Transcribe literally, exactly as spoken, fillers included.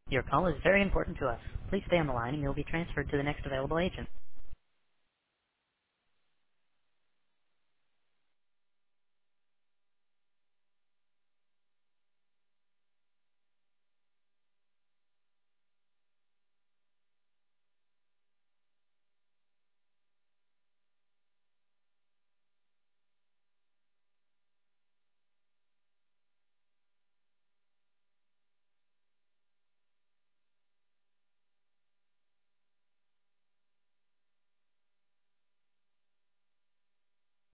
Your call is very important to us. Please stay on the line and you'll be transferred to the next available agent.